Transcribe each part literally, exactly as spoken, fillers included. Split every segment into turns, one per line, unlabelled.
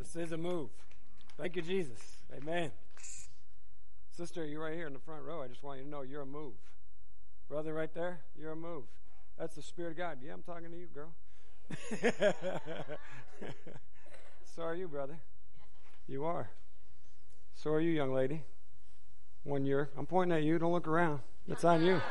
This is a move. Thank you, Jesus. Amen. Sister, you're right here in the front row. I just want you to know you're a move. Brother right there, you're a move. That's the Spirit of God. Yeah, I'm talking to you, girl. So are you, brother. You are. So are you, young lady. One year. I'm pointing at you. Don't look around. It's on you.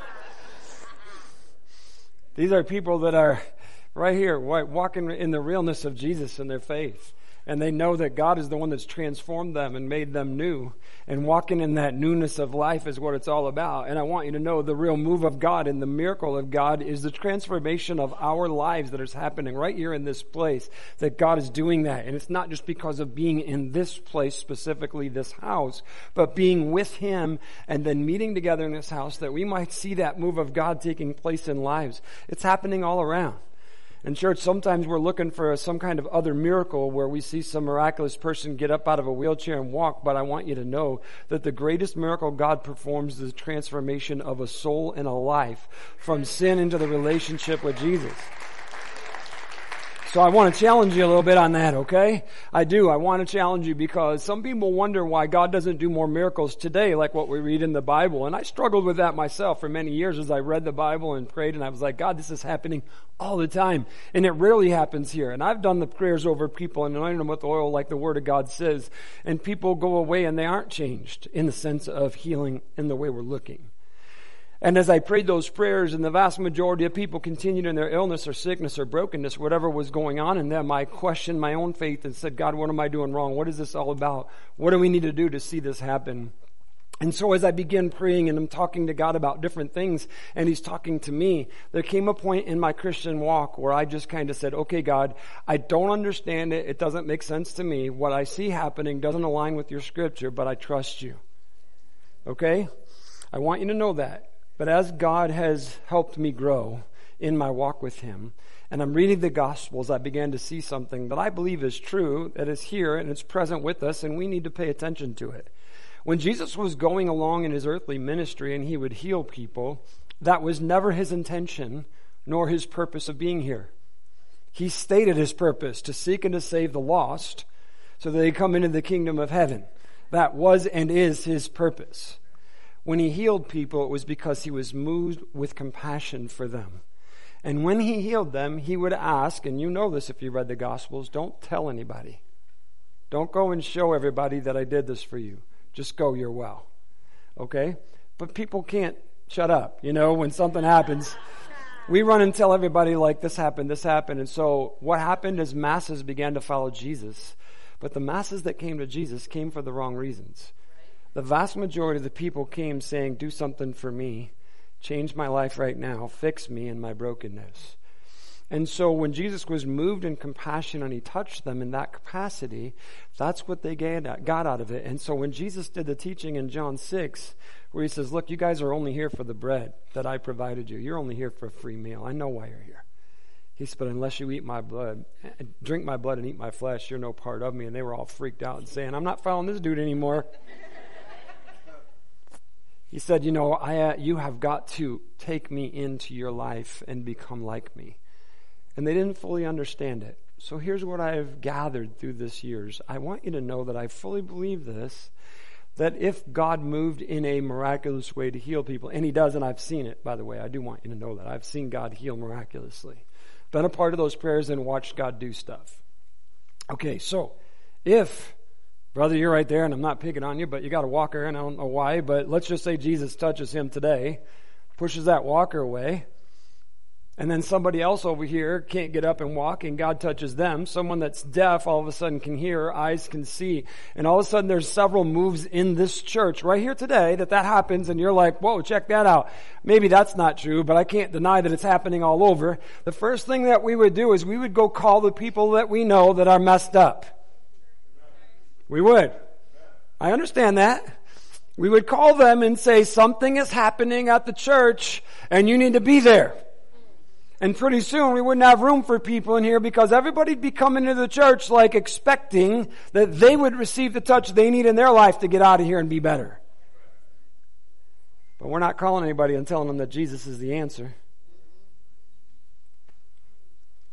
These are people that are right here, walking in the realness of Jesus in their faith. And they know that God is the one that's transformed them and made them new. And walking in that newness of life is what it's all about. And I want you to know the real move of God and the miracle of God is the transformation of our lives that is happening right here in this place. That God is doing that. And it's not just because of being in this place, specifically this house, but being with Him and then meeting together in this house that we might see that move of God taking place in lives. It's happening all around. In church, sometimes we're looking for some kind of other miracle where we see some miraculous person get up out of a wheelchair and walk, but I want you to know that the greatest miracle God performs is the transformation of a soul and a life from sin into the relationship with Jesus. So I want to challenge you a little bit on that, okay? I do. I want to challenge you because some people wonder why God doesn't do more miracles today like what we read in the Bible. And I struggled with that myself for many years as I read the Bible and prayed. And I was like, God, this is happening all the time. And it rarely happens here. And I've done the prayers over people and anointed them with oil like the Word of God says. And people go away and they aren't changed in the sense of healing in the way we're looking. And as I prayed those prayers, and the vast majority of people continued in their illness or sickness or brokenness, whatever was going on in them, I questioned my own faith and said, God, what am I doing wrong? What is this all about? What do we need to do to see this happen? And so as I began praying and I'm talking to God about different things, and He's talking to me, there came a point in my Christian walk where I just kind of said, okay, God, I don't understand it. It doesn't make sense to me. What I see happening doesn't align with your scripture, but I trust you. Okay? I want you to know that. But as God has helped me grow in my walk with Him, and I'm reading the Gospels, I began to see something that I believe is true, that is here, and it's present with us, and we need to pay attention to it. When Jesus was going along in His earthly ministry and He would heal people, that was never His intention, nor His purpose of being here. He stated His purpose, to seek and to save the lost, so that they come into the kingdom of heaven. That was and is His purpose. When He healed people, it was because He was moved with compassion for them. And when He healed them, He would ask, and you know this if you read the Gospels, don't tell anybody. Don't go and show everybody that I did this for you. Just go, you're well. Okay? But people can't shut up, you know, when something happens. We run and tell everybody like this happened, this happened. And so what happened is masses began to follow Jesus. But the masses that came to Jesus came for the wrong reasons. The vast majority of the people came saying, do something for me, change my life right now, fix me in my brokenness. And so when Jesus was moved in compassion and He touched them in that capacity, that's what they got out of it. And so when Jesus did the teaching in John six, where He says, look, you guys are only here for the bread that I provided you. You're only here for a free meal. I know why you're here. He said, but unless you eat my blood, drink my blood and eat my flesh, you're no part of me. And they were all freaked out and saying, I'm not following this dude anymore. He said, you know, I, uh, you have got to take me into your life and become like me. And they didn't fully understand it. So here's what I've gathered through this years. I want you to know that I fully believe this, that if God moved in a miraculous way to heal people, and He does, and I've seen it, by the way, I do want you to know that. I've seen God heal miraculously. Been a part of those prayers and watched God do stuff. Okay, so if... Brother, you're right there, and I'm not picking on you, but you got a walker, and I don't know why, but let's just say Jesus touches him today, pushes that walker away, and then somebody else over here can't get up and walk, and God touches them. Someone that's deaf all of a sudden can hear, eyes can see, and all of a sudden there's several moves in this church right here today that that happens, and you're like, whoa, check that out. Maybe that's not true, but I can't deny that it's happening all over. The first thing that we would do is we would go call the people that we know that are messed up. We would. I understand that. We would call them and say, something is happening at the church and you need to be there. And pretty soon we wouldn't have room for people in here because everybody'd be coming to the church like expecting that they would receive the touch they need in their life to get out of here and be better. But we're not calling anybody and telling them that Jesus is the answer.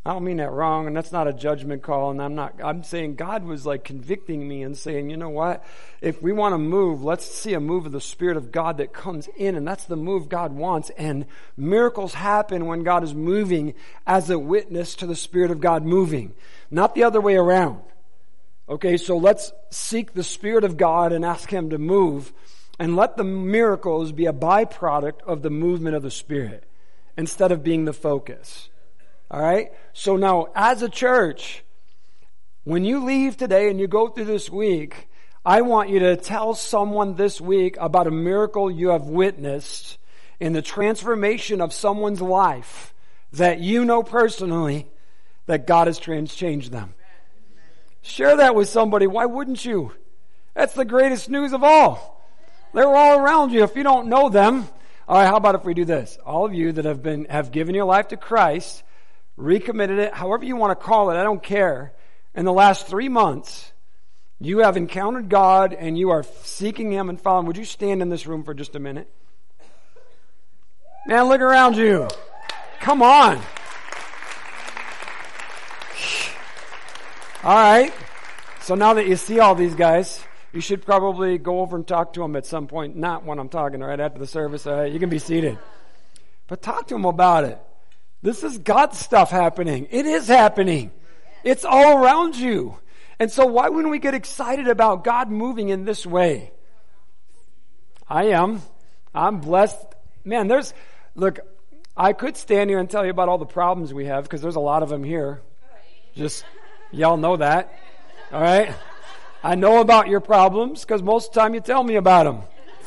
I don't mean that wrong, and that's not a judgment call, and I'm not, I'm saying God was like convicting me and saying, you know what? If we want to move, let's see a move of the Spirit of God that comes in, and that's the move God wants, and miracles happen when God is moving as a witness to the Spirit of God moving, not the other way around. Okay, so let's seek the Spirit of God and ask Him to move, and let the miracles be a byproduct of the movement of the Spirit, instead of being the focus. All right? So now, as a church, when you leave today and you go through this week, I want you to tell someone this week about a miracle you have witnessed in the transformation of someone's life that you know personally that God has trans- changed them. Share that with somebody. Why wouldn't you? That's the greatest news of all. They're all around you. If you don't know them, all right, how about if we do this? All of you that have been have given your life to Christ, recommitted it, however you want to call it, I don't care. In the last three months, you have encountered God and you are seeking Him and following. Would you stand in this room for just a minute? Man, look around you. Come on. All right. So now that you see all these guys, you should probably go over and talk to them at some point. Not when I'm talking, right after the service. All right, you can be seated. But talk to them about it. This is God's stuff happening. It is happening. It's all around you. And so why wouldn't we get excited about God moving in this way? I am. I'm blessed. Man, there's, look, I could stand here and tell you about all the problems we have because there's a lot of them here. Just, y'all know that. All right? I know about your problems because most of the time you tell me about them.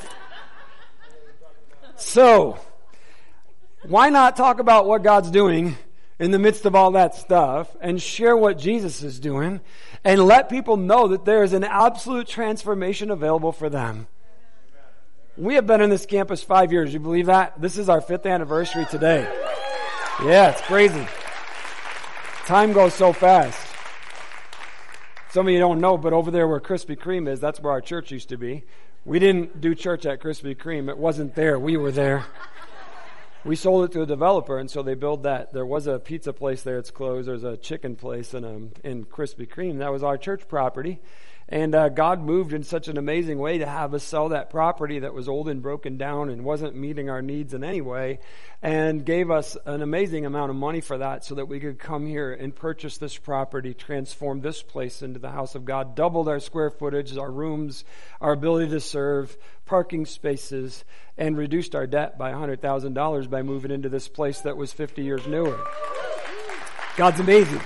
So, why not talk about what God's doing in the midst of all that stuff and share what Jesus is doing and let people know that there is an absolute transformation available for them. We have been in this campus five years. You believe that? This is our fifth anniversary today. Yeah, it's crazy. Time goes so fast. Some of you don't know, but over there where Krispy Kreme is, that's where our church used to be. We didn't do church at Krispy Kreme. It wasn't there. We were there. We sold it to a developer, and so they built that. There was a pizza place there. It's closed. There's a chicken place in, um, in Krispy Kreme. That was our church property. And uh, God moved in such an amazing way to have us sell that property that was old and broken down and wasn't meeting our needs in any way, and gave us an amazing amount of money for that so that we could come here and purchase this property, transform this place into the house of God, doubled our square footage, our rooms, our ability to serve, parking spaces, and reduced our debt by one hundred thousand dollars by moving into this place that was fifty years newer. God's amazing.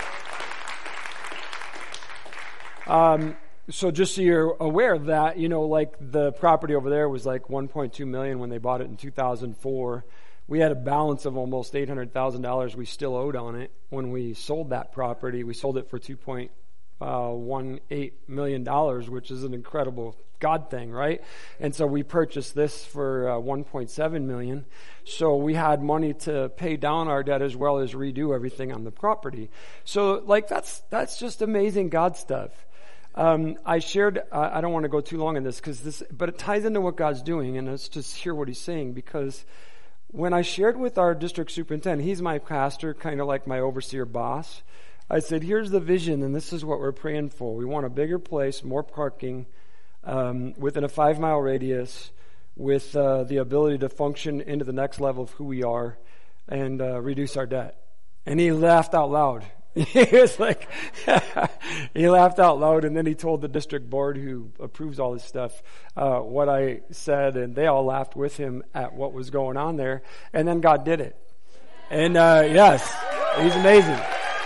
Um, so just so you're aware of that, you know, like the property over there was like one point two million dollars when they bought it in two thousand four. We had a balance of almost eight hundred thousand dollars we still owed on it when we sold that property. We sold it for two point one eight million dollars, which is an incredible God thing, right? And so we purchased this for uh, one point seven million dollars. So we had money to pay down our debt as well as redo everything on the property. So like that's that's just amazing God stuff. Um, I shared, uh, I don't want to go too long on this, because this, but it ties into what God's doing, and let's just hear what He's saying, because when I shared with our district superintendent, he's my pastor, kind of like my overseer boss, I said, here's the vision, and this is what we're praying for. We want a bigger place, more parking, um, within a five-mile radius, with uh, the ability to function into the next level of who we are, and uh, reduce our debt. And he laughed out loud. He was like, he laughed out loud, and then he told the district board who approves all this stuff uh, what I said, and they all laughed with him at what was going on there. And then God did it. And uh, yes, He's amazing.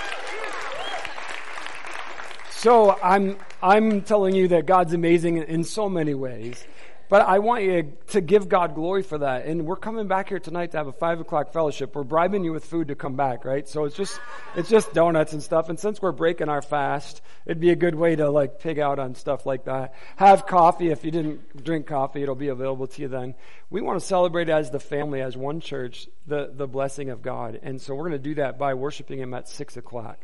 So I'm I'm telling you that God's amazing in so many ways. But I want you to give God glory for that. And we're coming back here tonight to have a five o'clock fellowship. We're bribing you with food to come back, right? So it's just, it's just donuts and stuff. And since we're breaking our fast, it'd be a good way to like pig out on stuff like that. Have coffee. If you didn't drink coffee, it'll be available to you then. We want to celebrate as the family, as one church, the, the blessing of God. And so we're going to do that by worshiping Him at six o'clock.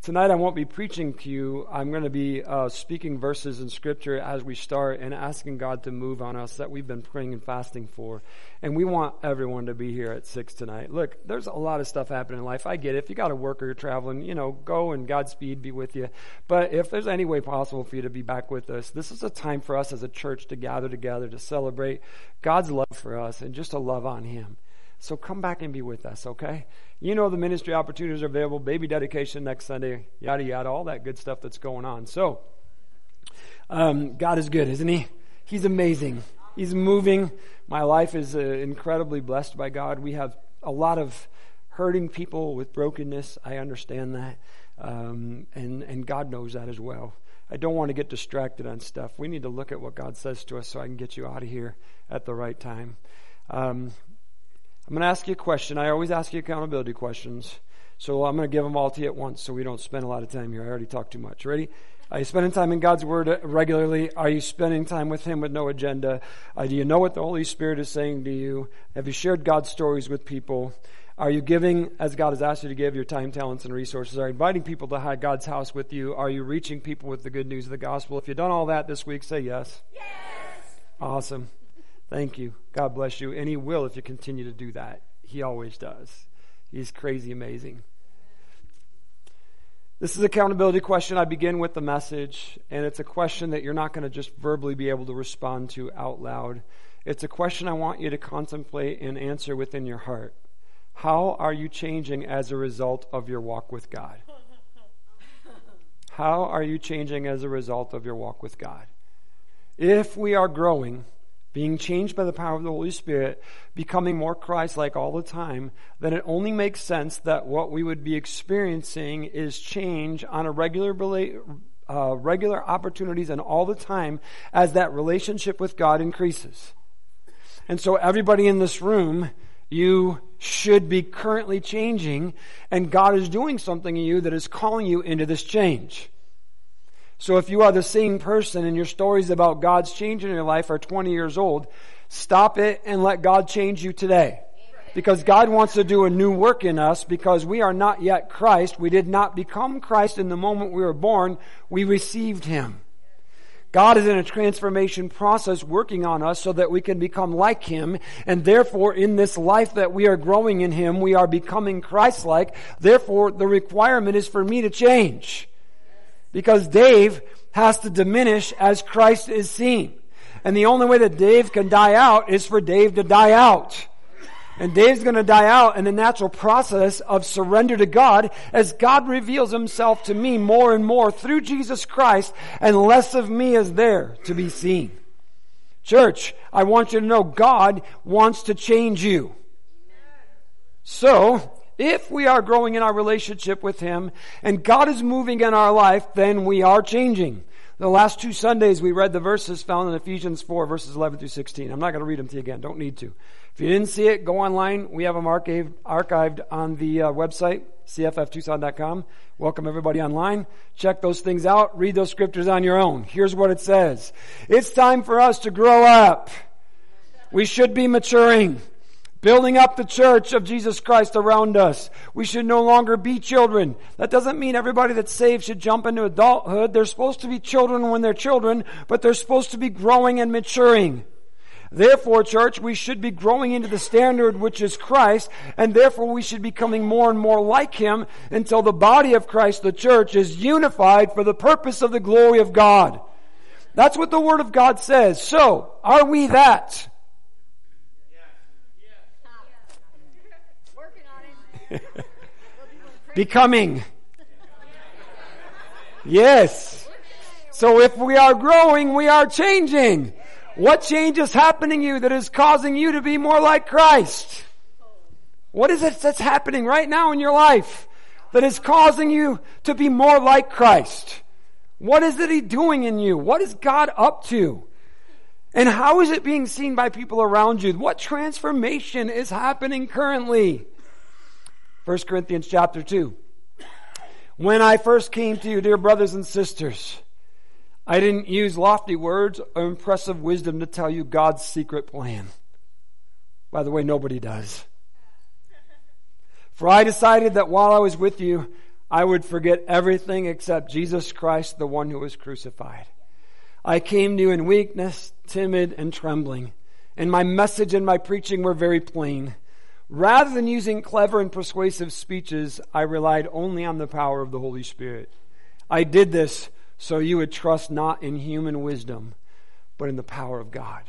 Tonight I won't be preaching to you. I'm going to be uh, speaking verses in Scripture as we start and asking God to move on us that we've been praying and fasting for. And we want everyone to be here at six tonight. Look, there's a lot of stuff happening in life. I get it. If you got to work or you're traveling, you know, go and Godspeed be with you. But if there's any way possible for you to be back with us, this is a time for us as a church to gather together to celebrate God's love for us and just to love on Him. So come back and be with us, okay? You know the ministry opportunities are available, baby dedication next Sunday, yada, yada, all that good stuff that's going on. So, um, God is good, isn't He? He's amazing. He's moving. My life is uh, incredibly blessed by God. We have a lot of hurting people with brokenness. I understand that. Um, and, and God knows that as well. I don't want to get distracted on stuff. We need to look at what God says to us so I can get you out of here at the right time. Um, I'm going to ask you a question. I always ask you accountability questions. So I'm going to give them all to you at once so we don't spend a lot of time here. I already talked too much. Ready? Are you spending time in God's Word regularly? Are you spending time with Him with no agenda? Uh, do you know what the Holy Spirit is saying to you? Have you shared God's stories with people? Are you giving, as God has asked you to give, your time, talents, and resources? Are you inviting people to have God's house with you? Are you reaching people with the good news of the gospel? If you've done all that this week, say yes. Yes! Awesome. Thank you. God bless you. And He will if you continue to do that. He always does. He's crazy amazing. This is an accountability question. I begin with the message, and it's a question that you're not going to just verbally be able to respond to out loud. It's a question I want you to contemplate and answer within your heart. How are you changing as a result of your walk with God? How are you changing as a result of your walk with God? If we are growing, being changed by the power of the Holy Spirit, becoming more Christ-like all the time, then it only makes sense that what we would be experiencing is change on a regular uh, regular opportunities and all the time as that relationship with God increases. And so everybody in this room, you should be currently changing, and God is doing something in you that is calling you into this change. So if you are the same person and your stories about God's change in your life are twenty years old, stop it and let God change you today. Because God wants to do a new work in us because we are not yet Christ. We did not become Christ in the moment we were born. We received Him. God is in a transformation process working on us so that we can become like Him. And therefore, in this life that we are growing in Him, we are becoming Christ-like. Therefore, the requirement is for me to change. Because Dave has to diminish as Christ is seen. And the only way that Dave can die out is for Dave to die out. And Dave's going to die out in the natural process of surrender to God as God reveals Himself to me more and more through Jesus Christ, and less of me is there to be seen. Church, I want you to know God wants to change you. So, if we are growing in our relationship with Him and God is moving in our life, then we are changing. The last two Sundays we read the verses found in Ephesians four, verses eleven through sixteen. I'm not going to read them to you again. Don't need to. If you didn't see it, go online. We have them archived, archived on the uh, website, C F F Tucson dot com. Welcome everybody online. Check those things out. Read those scriptures on your own. Here's what it says. It's time for us to grow up. We should be maturing. Building up the church of Jesus Christ around us. We should no longer be children. That doesn't mean everybody that's saved should jump into adulthood. They're supposed to be children when they're children, but they're supposed to be growing and maturing. Therefore, church, we should be growing into the standard which is Christ, and therefore we should be becoming more and more like Him until the body of Christ, the church, is unified for the purpose of the glory of God. That's what the Word of God says. So, are we that? Becoming. Yes. So if we are growing, we are changing. What change is happening to you that is causing you to be more like Christ? What is it that's happening right now in your life that is causing you to be more like Christ? What is it He's doing in you? What is God up to? And how is it being seen by people around you? What transformation is happening currently? First Corinthians chapter two. When I first came to you, dear brothers and sisters, I didn't use lofty words or impressive wisdom to tell you God's secret plan. By the way, nobody does. For I decided that while I was with you, I would forget everything except Jesus Christ, the one who was crucified. I came to you in weakness, timid, and trembling, and my message and my preaching were very plain. Rather than using clever and persuasive speeches, I relied only on the power of the Holy Spirit. I did this so you would trust not in human wisdom, but in the power of God.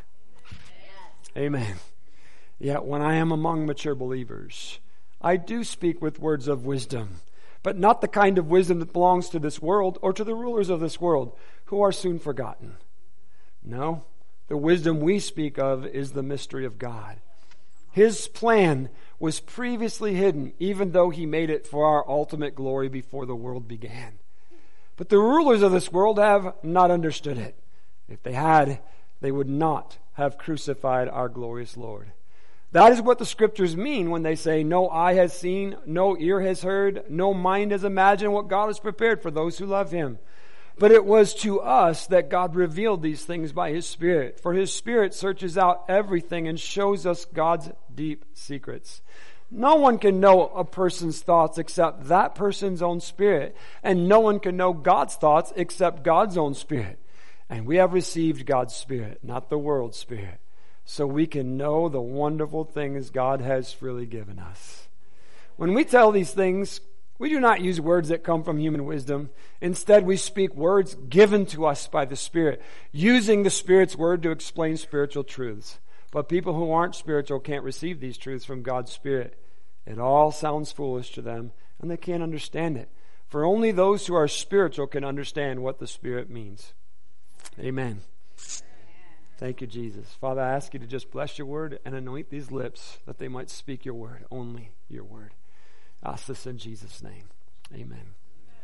Amen. Yet when I am among mature believers, I do speak with words of wisdom, but not the kind of wisdom that belongs to this world or to the rulers of this world, who are soon forgotten. No, the wisdom we speak of is the mystery of God. His plan was previously hidden, even though he made it for our ultimate glory before the world began. But the rulers of this world have not understood it. If they had, they would not have crucified our glorious Lord. That is what the scriptures mean when they say, no eye has seen, no ear has heard, no mind has imagined what God has prepared for those who love him. But it was to us that God revealed these things by his Spirit. For his Spirit searches out everything and shows us God's deep secrets. No one can know a person's thoughts except that person's own spirit. And no one can know God's thoughts except God's own Spirit. And we have received God's Spirit, not the world's spirit, so we can know the wonderful things God has freely given us. When we tell these things, we do not use words that come from human wisdom. Instead, we speak words given to us by the Spirit, using the Spirit's word to explain spiritual truths. But people who aren't spiritual can't receive these truths from God's Spirit. It all sounds foolish to them, and they can't understand it. For only those who are spiritual can understand what the Spirit means. Amen. Thank you, Jesus. Father, I ask you to just bless your word and anoint these lips that they might speak your word, only your word. I ask this in Jesus' name. Amen.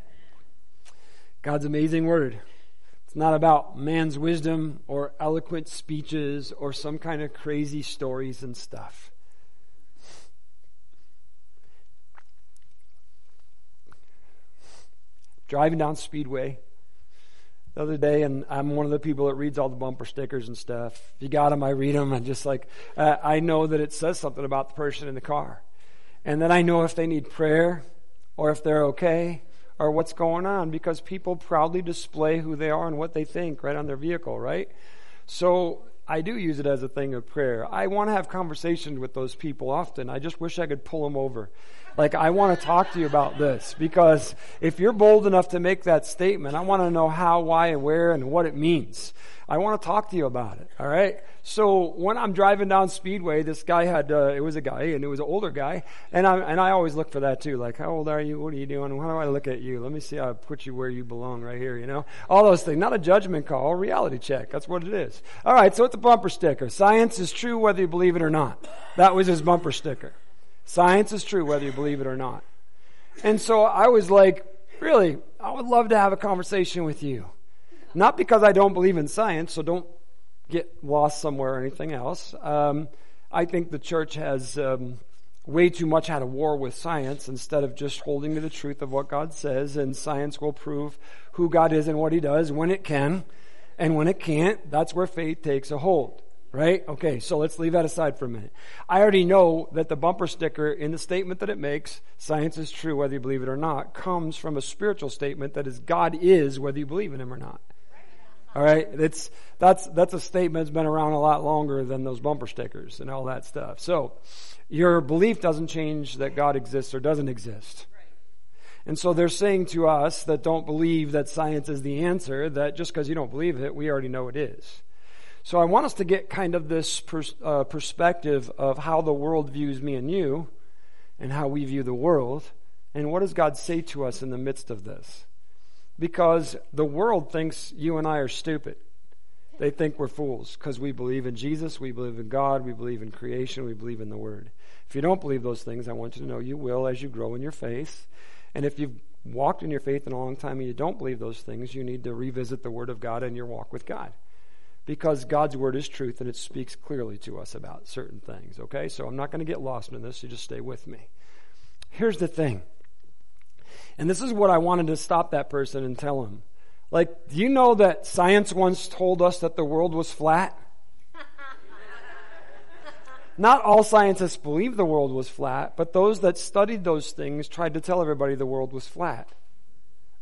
God's amazing word. It's not about man's wisdom or eloquent speeches or some kind of crazy stories and stuff. Driving down Speedway the other day, and I'm one of the people that reads all the bumper stickers and stuff. If you got them, I read them, and just like, uh, I know that it says something about the person in the car. And then I know if they need prayer or if they're okay or what's going on, because people proudly display who they are and what they think right on their vehicle, right? So I do use it as a thing of prayer. I want to have conversations with those people often. I just wish I could pull them over. Like, I want to talk to you about this, because if you're bold enough to make that statement, I want to know how, why, and where, and what it means. I want to talk to you about it, all right? So when I'm driving down Speedway, this guy had, uh, it was a guy, and it was an older guy, and I and I always look for that too, like, how old are you? What are you doing? How do I look at you? Let me see how I put you where you belong right here, you know? All those things. Not a judgment call, a reality check. That's what it is. All right, so it's a bumper sticker. Science is true whether you believe it or not. That was his bumper sticker. Science is true whether you believe it or not. And so I was like, really, I would love to have a conversation with you. Not because I don't believe in science, so don't get lost somewhere or anything else. Um, I think the church has um, way too much had a war with science instead of just holding to the truth of what God says, and science will prove who God is and what he does when it can. And when it can't, that's where faith takes a hold. Right? Okay, so let's leave that aside for a minute. I already know that the bumper sticker in the statement that it makes, science is true whether you believe it or not, comes from a spiritual statement that is God is whether you believe in him or not. All right? It's, that's, that's a statement that's been around a lot longer than those bumper stickers and all that stuff. So your belief doesn't change that God exists or doesn't exist. And so they're saying to us that don't believe that science is the answer, that just because you don't believe it, we already know it is. So I want us to get kind of this pers- uh, perspective of how the world views me and you, and how we view the world, and what does God say to us in the midst of this? Because the world thinks you and I are stupid. They think we're fools because we believe in Jesus, we believe in God, we believe in creation, we believe in the Word. If you don't believe those things, I want you to know you will as you grow in your faith. And if you've walked in your faith in a long time and you don't believe those things, you need to revisit the Word of God and your walk with God. Because God's word is truth and it speaks clearly to us about certain things, okay? So I'm not going to get lost in this, so just stay with me. Here's the thing. And this is what I wanted to stop that person and tell him. Like, do you know that science once told us that the world was flat? Not all scientists believed the world was flat, but those that studied those things tried to tell everybody the world was flat.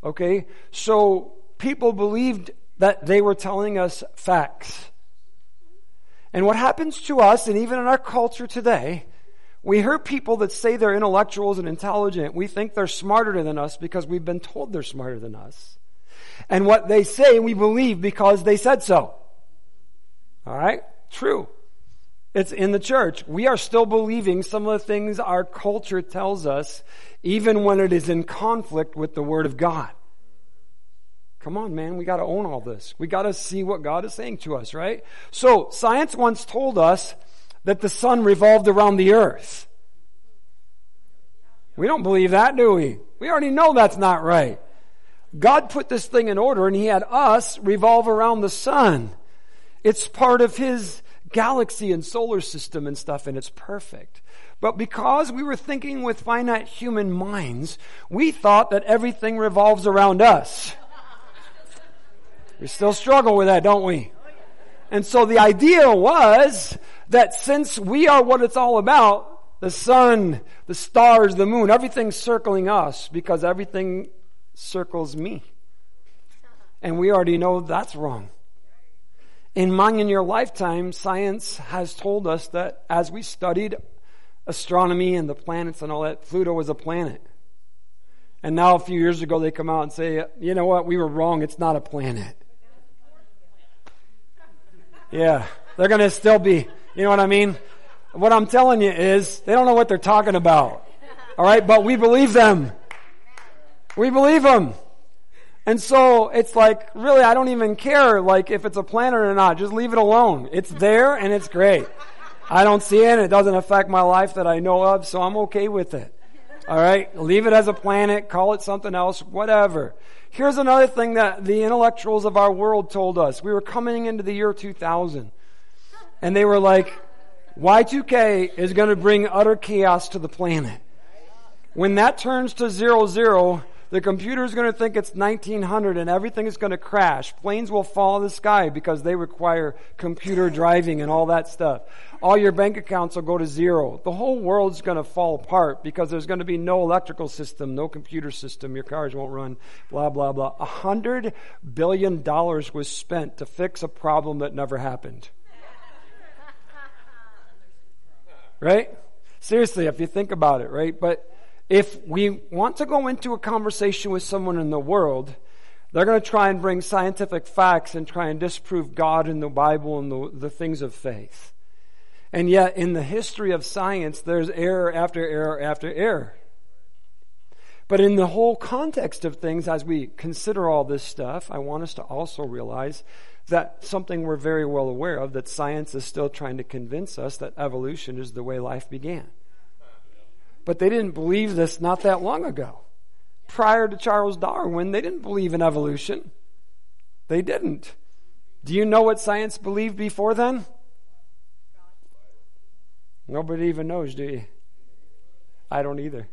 Okay? So people believed that they were telling us facts. And what happens to us, and even in our culture today, we hear people that say they're intellectuals and intelligent. We think they're smarter than us because we've been told they're smarter than us. And what they say, we believe because they said so. All right? True. It's in the church. We are still believing some of the things our culture tells us, even when it is in conflict with the Word of God. Come on, man. We got to own all this. We got to see what God is saying to us, right? So, science once told us that the sun revolved around the earth. We don't believe that, do we? We already know that's not right. God put this thing in order, and He had us revolve around the sun. It's part of His galaxy and solar system and stuff, and it's perfect. But because we were thinking with finite human minds, we thought that everything revolves around us. We still struggle with that, don't we? And so the idea was that since we are what it's all about, the sun, the stars, the moon, everything's circling us because everything circles me. And we already know that's wrong. In mine and your lifetime, science has told us that as we studied astronomy and the planets and all that, Pluto was a planet. And now a few years ago they come out and say, you know what, we were wrong, it's not a planet. Yeah, they're going to still be, you know what I mean? What I'm telling you is, they don't know what they're talking about. All right, but we believe them. We believe them. And so it's like, really, I don't even care like if it's a planet or not. Just leave it alone. It's there and it's great. I don't see it. It doesn't affect my life that I know of, so I'm okay with it. All right, leave it as a planet. Call it something else. Whatever. Here's another thing that the intellectuals of our world told us. We were coming into the year two thousand. And they were like, Y two K is going to bring utter chaos to the planet. When that turns to zero zero, the computer is going to think it's nineteen hundred and everything is going to crash. Planes will fall in the sky because they require computer driving and all that stuff. All your bank accounts will go to zero. The whole world's going to fall apart because there's going to be no electrical system, no computer system. Your cars won't run, blah, blah, blah. A hundred billion dollars was spent to fix a problem that never happened. Right? Seriously, if you think about it, right? But if we want to go into a conversation with someone in the world, they're going to try and bring scientific facts and try and disprove God and the Bible and the, the things of faith. And yet, in the history of science, there's error after error after error. But in the whole context of things, as we consider all this stuff, I want us to also realize that something we're very well aware of, that science is still trying to convince us that evolution is the way life began. But they didn't believe this not that long ago. Prior to Charles Darwin, they didn't believe in evolution. They didn't. Do you know what science believed before then? Nobody even knows, do you? I don't either.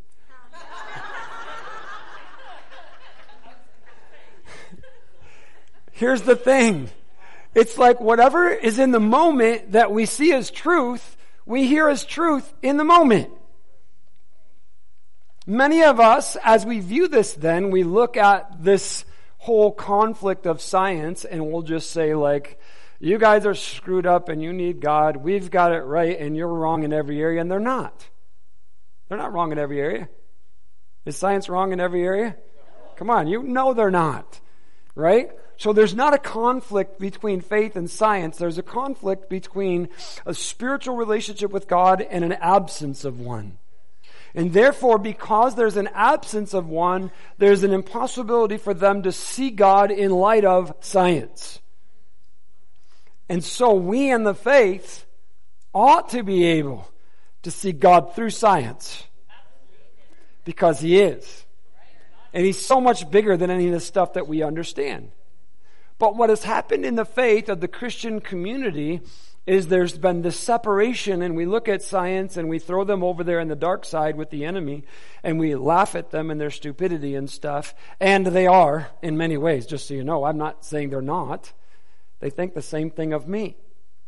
Here's the thing. It's like whatever is in the moment that we see as truth, we hear as truth in the moment. Many of us, as we view this then, we look at this whole conflict of science and we'll just say like, you guys are screwed up and you need God. We've got it right and you're wrong in every area. And they're not. They're not wrong in every area. Is science wrong in every area? Come on, you know they're not. Right? So there's not a conflict between faith and science. There's a conflict between a spiritual relationship with God and an absence of one. And therefore, because there's an absence of one, there's an impossibility for them to see God in light of science. And so we in the faith ought to be able to see God through science. Because He is. And He's so much bigger than any of the stuff that we understand. But what has happened in the faith of the Christian community is there's been this separation, and we look at science and we throw them over there in the dark side with the enemy, and we laugh at them and their stupidity and stuff. And they are, in many ways, just so you know. I'm not saying they're not. They think the same thing of me.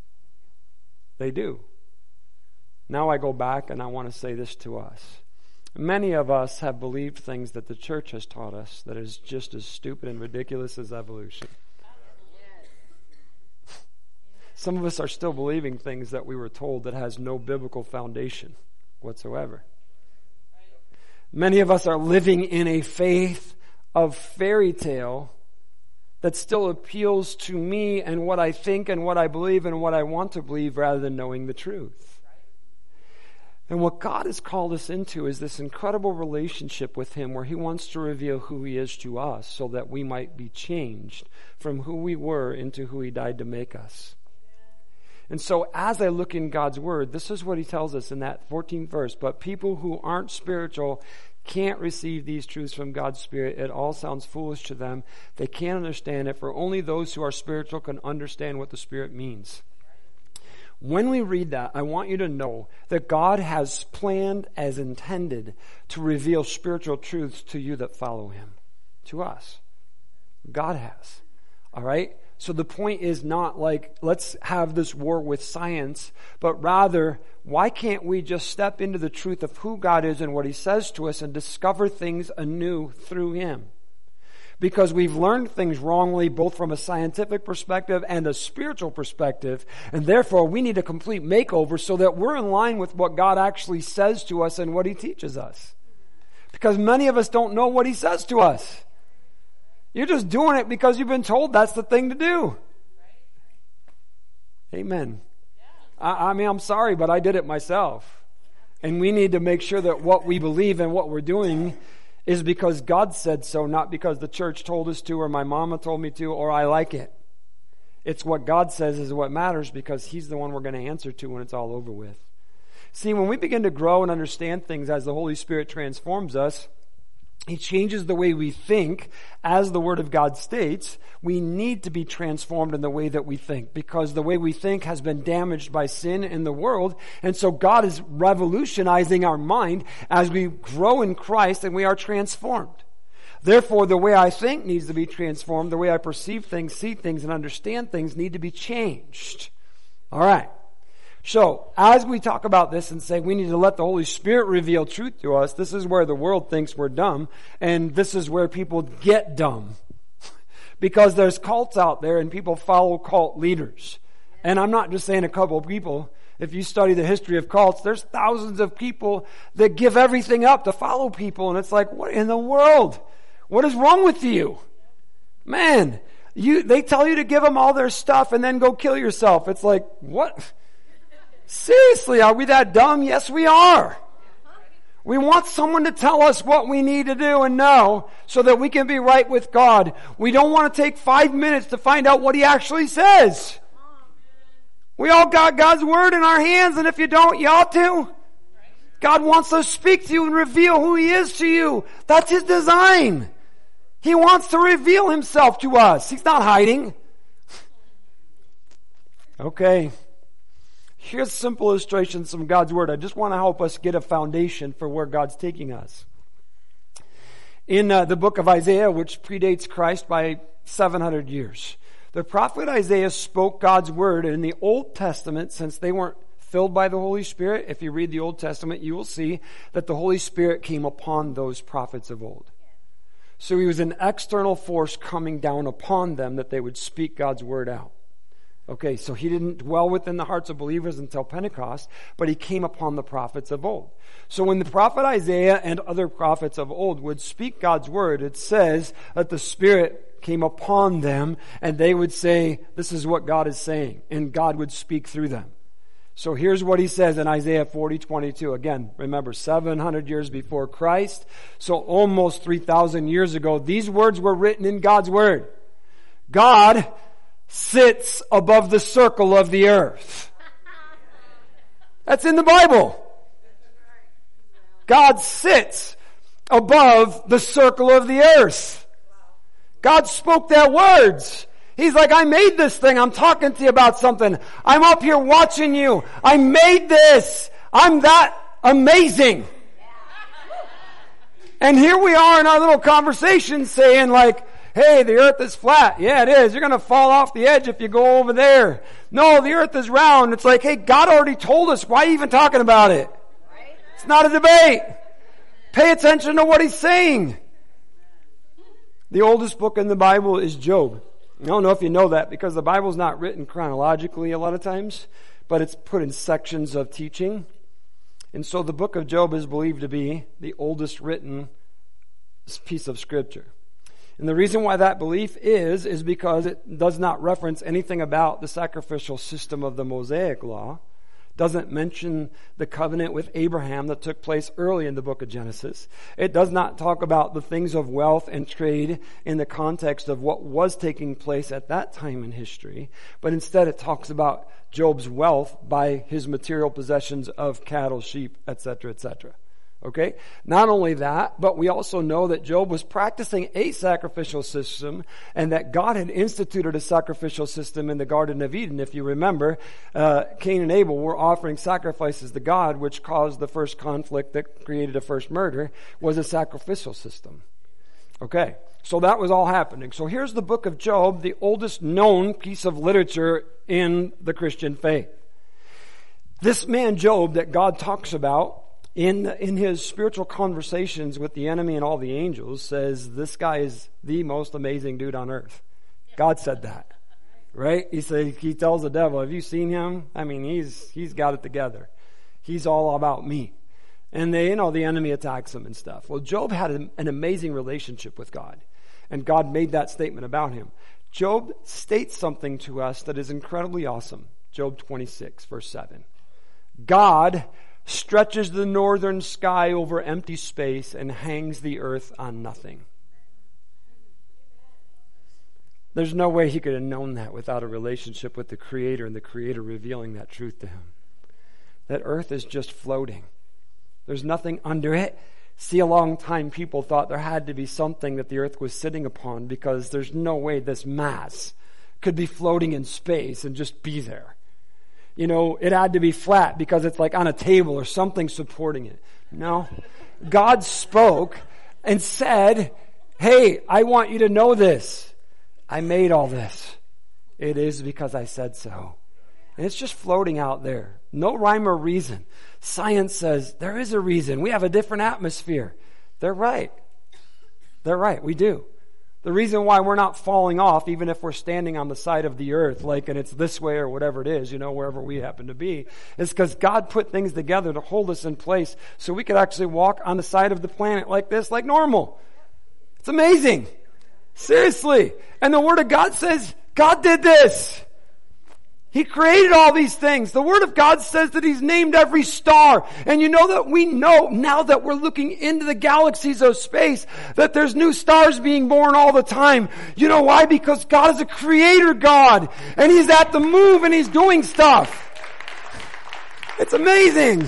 They do. Now I go back and I want to say this to us. Many of us have believed things that the church has taught us that is just as stupid and ridiculous as evolution. Some of us are still believing things that we were told that has no biblical foundation whatsoever. Many of us are living in a faith of fairy tale that still appeals to me and what I think and what I believe and what I want to believe rather than knowing the truth. And what God has called us into is this incredible relationship with Him where He wants to reveal who He is to us so that we might be changed from who we were into who He died to make us. And so as I look in God's Word, this is what He tells us in that fourteenth verse. But people who aren't spiritual can't receive these truths from God's Spirit. It all sounds foolish to them. They can't understand it, for only those who are spiritual can understand what the Spirit means. When we read that, I want you to know that God has planned as intended to reveal spiritual truths to you that follow Him, to us. God has. All right? So the point is not like, let's have this war with science, but rather, why can't we just step into the truth of who God is and what He says to us and discover things anew through Him? Because we've learned things wrongly both from a scientific perspective and a spiritual perspective, and therefore we need a complete makeover so that we're in line with what God actually says to us and what He teaches us. Because many of us don't know what He says to us. You're just doing it because you've been told that's the thing to do. Amen. I, I mean, I'm sorry, but I did it myself. And we need to make sure that what we believe and what we're doing is because God said so, not because the church told us to or my mama told me to or I like it. It's what God says is what matters because He's the one we're going to answer to when it's all over with. See, when we begin to grow and understand things as the Holy Spirit transforms us, He changes the way we think. As the Word of God states, we need to be transformed in the way that we think because the way we think has been damaged by sin in the world. And so God is revolutionizing our mind as we grow in Christ and we are transformed. Therefore, the way I think needs to be transformed. The way I perceive things, see things, and understand things need to be changed. All right. So, as we talk about this and say we need to let the Holy Spirit reveal truth to us, this is where the world thinks we're dumb, and this is where people get dumb. Because there's cults out there and people follow cult leaders. And I'm not just saying a couple of people. If you study the history of cults, there's thousands of people that give everything up to follow people, and it's like, what in the world? What is wrong with you? Man, you they tell you to give them all their stuff and then go kill yourself. It's like, what? Seriously, are we that dumb? Yes, we are. We want someone to tell us what we need to do and know so that we can be right with God. We don't want to take five minutes to find out what He actually says. We all got God's Word in our hands, and if you don't, you ought to. God wants to speak to you and reveal who He is to you. That's His design. He wants to reveal Himself to us. He's not hiding. Okay. Here's simple illustrations from God's Word. I just want to help us get a foundation for where God's taking us. In uh, the book of Isaiah, which predates Christ by seven hundred years, the prophet Isaiah spoke God's Word. And in the Old Testament, since they weren't filled by the Holy Spirit, if you read the Old Testament, you will see that the Holy Spirit came upon those prophets of old. So He was an external force coming down upon them that they would speak God's Word out. Okay, so He didn't dwell within the hearts of believers until Pentecost, but He came upon the prophets of old. So when the prophet Isaiah and other prophets of old would speak God's Word, it says that the Spirit came upon them and they would say, this is what God is saying, and God would speak through them. So here's what He says in Isaiah forty twenty-two. Again, remember, seven hundred years before Christ, so almost three thousand years ago, these words were written in God's Word. God sits above the circle of the earth. That's in the Bible. God sits above the circle of the earth. God spoke that words. He's like, I made this thing. I'm talking to you about something. I'm up here watching you. I made this. I'm that amazing. And here we are in our little conversation saying like, hey, the earth is flat. Yeah, it is. You're going to fall off the edge if you go over there. No, the earth is round. It's like, hey, God already told us. Why are you even talking about it? It's not a debate. Pay attention to what he's saying. The oldest book in the Bible is Job. I don't know if you know that because the Bible's not written chronologically a lot of times, but it's put in sections of teaching. And so the book of Job is believed to be the oldest written piece of scripture. And the reason why that belief is, is because it does not reference anything about the sacrificial system of the Mosaic law. Doesn't mention the covenant with Abraham that took place early in the book of Genesis. It does not talk about the things of wealth and trade in the context of what was taking place at that time in history. But instead it talks about Job's wealth by his material possessions of cattle, sheep, et cetera, et cetera. Okay? Not only that, but we also know that Job was practicing a sacrificial system and that God had instituted a sacrificial system in the Garden of Eden. If you remember, uh, Cain and Abel were offering sacrifices to God, which caused the first conflict that created a first murder, was a sacrificial system. Okay, so that was all happening. So here's the book of Job, the oldest known piece of literature in the Christian faith. This man Job that God talks about In, in his spiritual conversations with the enemy and all the angels says this guy is the most amazing dude on earth. God said that, right? He said, he tells the devil, have you seen him? I mean, he's, he's got it together. He's all about me. And they, you know, the enemy attacks him and stuff. Well, Job had an, an amazing relationship with God. And God made that statement about him. Job states something to us that is incredibly awesome. Job twenty-six, verse seven. God stretches the northern sky over empty space and hangs the earth on nothing. There's no way he could have known that without a relationship with the Creator and the Creator revealing that truth to him. That earth is just floating. There's nothing under it. See, a long time people thought there had to be something that the earth was sitting upon because there's no way this mass could be floating in space and just be there. You know, it had to be flat because it's like on a table or something supporting it. No. God spoke and said, hey, I want you to know this. I made all this. It is because I said so. And it's just floating out there. No rhyme or reason. Science says there is a reason. We have a different atmosphere. They're right. They're right. We do. The reason why we're not falling off, even if we're standing on the side of the earth, like, and it's this way or whatever it is, you know, wherever we happen to be, is because God put things together to hold us in place so we could actually walk on the side of the planet like this, like normal. It's amazing. Seriously. And the Word of God says, God did this. He created all these things. The Word of God says that He's named every star. And you know that we know now that we're looking into the galaxies of space that there's new stars being born all the time. You know why? Because God is a creator God. And He's at the move and He's doing stuff. It's amazing.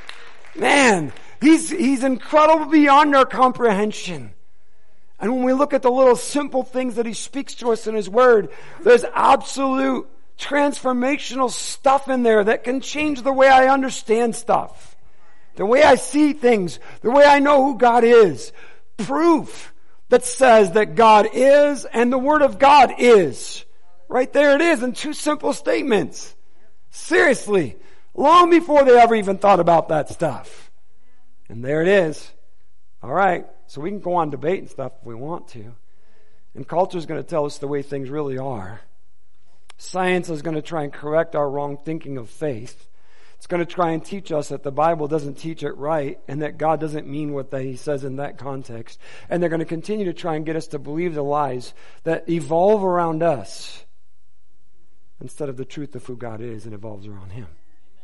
Man, He's, He's incredible beyond our comprehension. And when we look at the little simple things that He speaks to us in His Word, there's absolute transformational stuff in there that can change the way I understand stuff, the way I see things, the way I know who God is. Proof that says that God is and the Word of God is. Right there it is in two simple statements. Seriously, long before they ever even thought about that stuff. And there it is. All right, so we can go on debating stuff if we want to. And culture is going to tell us the way things really are. Science is going to try and correct our wrong thinking of faith. It's going to try and teach us that the Bible doesn't teach it right and that God doesn't mean what He says in that context. And they're going to continue to try and get us to believe the lies that evolve around us instead of the truth of who God is and evolves around Him.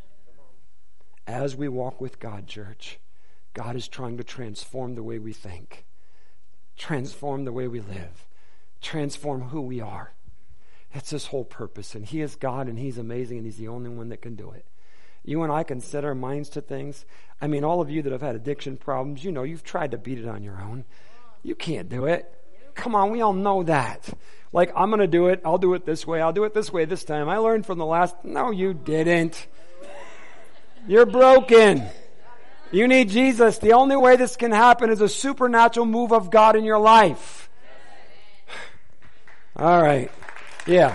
As we walk with God, church, God is trying to transform the way we think, transform the way we live, transform who we are. That's His whole purpose. And He is God and He's amazing and He's the only one that can do it. You and I can set our minds to things. I mean, all of you that have had addiction problems, you know, you've tried to beat it on your own. You can't do it. Come on, we all know that. Like, I'm going to do it. I'll do it this way. I'll do it this way this time. I learned from the last. No, you didn't. You're broken. You need Jesus. The only way this can happen is a supernatural move of God in your life. All right. Yeah.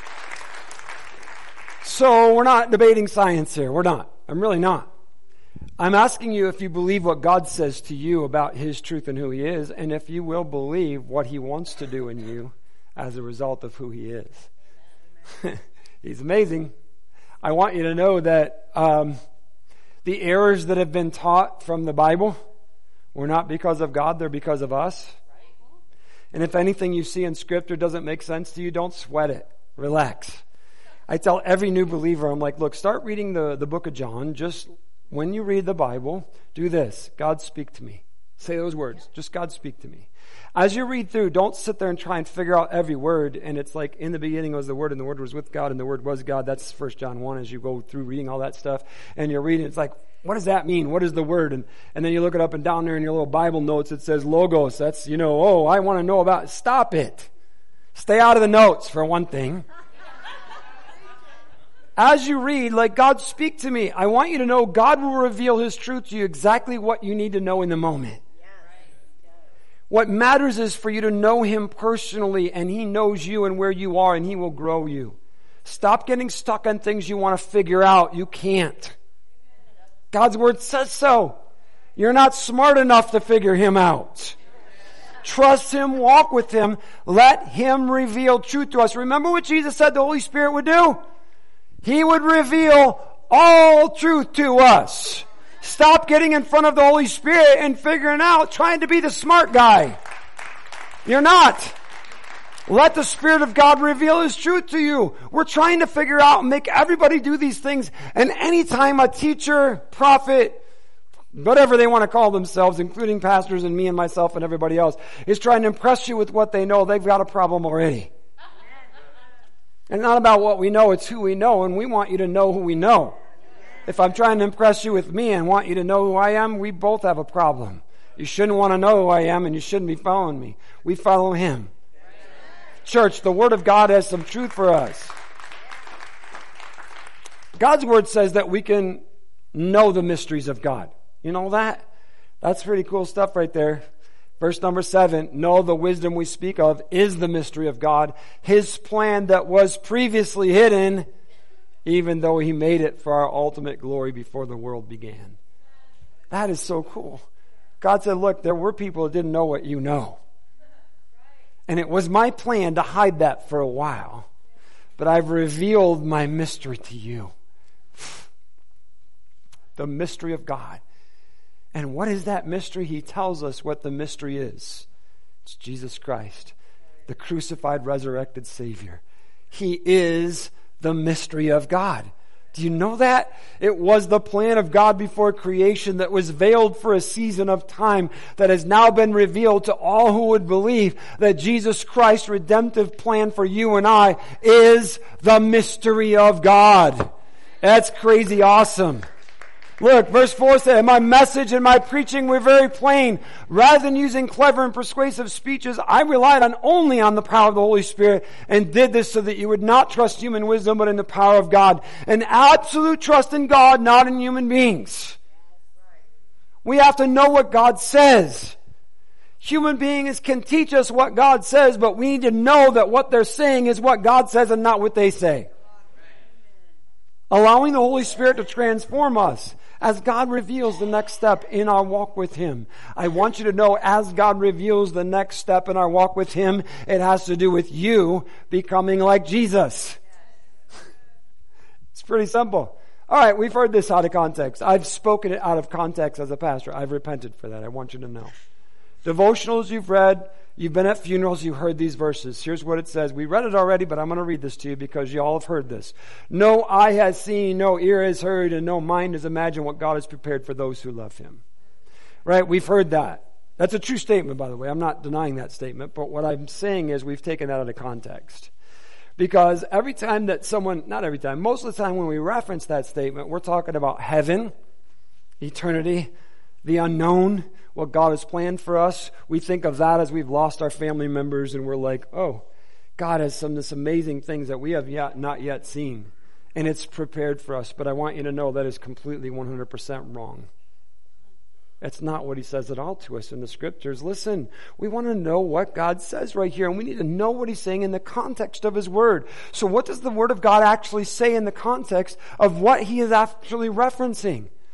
So we're not debating science here. We're not. I'm really not. I'm asking you if you believe what God says to you about His truth and who He is, and if you will believe what He wants to do in you as a result of who He is. He's amazing. I want you to know that um, the errors that have been taught from the Bible were not because of God, they're because of us. And if anything you see in Scripture doesn't make sense to you, don't sweat it. Relax. I tell every new believer, I'm like, look, start reading the, the book of John. Just when you read the Bible, do this. God, speak to me. Say those words. Just God, speak to me. As you read through, don't sit there and try and figure out every word. And it's like, in the beginning was the Word, and the Word was with God, and the Word was God. That's First John one as you go through reading all that stuff. And you're reading, it's like, what does that mean? What is the Word? And, and then you look it up, and down there in your little Bible notes, it says Logos. That's, you know, oh, I want to know about it. Stop it. Stay out of the notes, for one thing. As you read, like, God, speak to me. I want you to know God will reveal His truth to you exactly what you need to know in the moment. What matters is for you to know Him personally, and He knows you and where you are, and He will grow you. Stop getting stuck on things you want to figure out. You can't. God's Word says so. You're not smart enough to figure Him out. Trust Him, walk with Him, let Him reveal truth to us. Remember what Jesus said the Holy Spirit would do? He would reveal all truth to us. Stop getting in front of the Holy Spirit and figuring out, trying to be the smart guy. You're not. Let the Spirit of God reveal His truth to you. We're trying to figure out and make everybody do these things. And anytime a teacher, prophet, whatever they want to call themselves, including pastors and me and myself and everybody else, is trying to impress you with what they know, they've got a problem already. It's not about what we know, it's who we know, and we want you to know who we know. If I'm trying to impress you with me and want you to know who I am, we both have a problem. You shouldn't want to know who I am, and you shouldn't be following me. We follow Him. Church, the Word of God has some truth for us. God's Word says that we can know the mysteries of God. You know that? That's pretty cool stuff right there. Verse number seven, know the wisdom we speak of is the mystery of God, His plan that was previously hidden, even though He made it for our ultimate glory before the world began. That is so cool. God said, look, there were people that didn't know what you know. And it was my plan to hide that for a while. But I've revealed my mystery to you. The mystery of God. And what is that mystery? He tells us what the mystery is. It's Jesus Christ, the crucified, resurrected Savior. He is the mystery of God. Do you know that? It was the plan of God before creation that was veiled for a season of time that has now been revealed to all who would believe that Jesus Christ's redemptive plan for you and I is the mystery of God. That's crazy awesome. Look, verse four said, my message and my preaching were very plain. Rather than using clever and persuasive speeches, I relied on only on the power of the Holy Spirit and did this so that you would not trust human wisdom, but in the power of God. An absolute trust in God, not in human beings. We have to know what God says. Human beings can teach us what God says, but we need to know that what they're saying is what God says and not what they say. Allowing the Holy Spirit to transform us as God reveals the next step in our walk with Him. I want you to know, as God reveals the next step in our walk with Him, it has to do with you becoming like Jesus. It's pretty simple. All right, we've heard this out of context. I've spoken it out of context as a pastor. I've repented for that. I want you to know. Devotionals you've read, you've been at funerals, you've heard these verses. Here's what it says. We read it already, but I'm going to read this to you because you all have heard this. No eye has seen, no ear has heard, and no mind has imagined what God has prepared for those who love Him. Right? We've heard that. That's a true statement, by the way. I'm not denying that statement, but what I'm saying is we've taken that out of context. Because every time that someone, not every time, most of the time when we reference that statement, we're talking about heaven, eternity, the unknown, what God has planned for us. We think of that as we've lost our family members and we're like, oh, God has some of this amazing things that we have yet not yet seen. And it's prepared for us. But I want you to know that is completely one hundred percent wrong. That's not what He says at all to us in the Scriptures. Listen, we want to know what God says right here, and we need to know what He's saying in the context of His Word. So what does the Word of God actually say in the context of what He is actually referencing?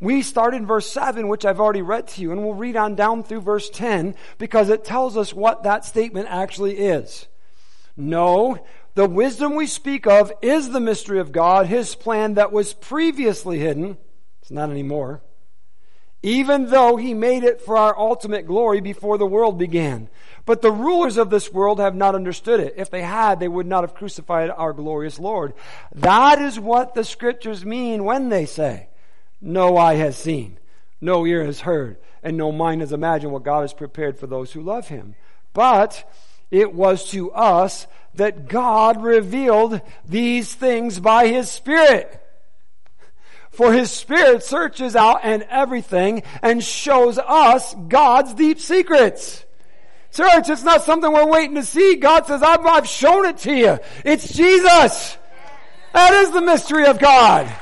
We start in verse seven, which I've already read to you, and we'll read on down through verse ten because it tells us what that statement actually is. No, the wisdom we speak of is the mystery of God, His plan that was previously hidden. It's not anymore. Even though He made it for our ultimate glory before the world began. But the rulers of this world have not understood it. If they had, they would not have crucified our glorious Lord. That is what the Scriptures mean when they say, no eye has seen, no ear has heard, and no mind has imagined what God has prepared for those who love Him. But it was to us that God revealed these things by His Spirit. For His Spirit searches out and everything and shows us God's deep secrets. Church, it's not something we're waiting to see. God says, I've, I've shown it to you. It's Jesus. That is the mystery of God.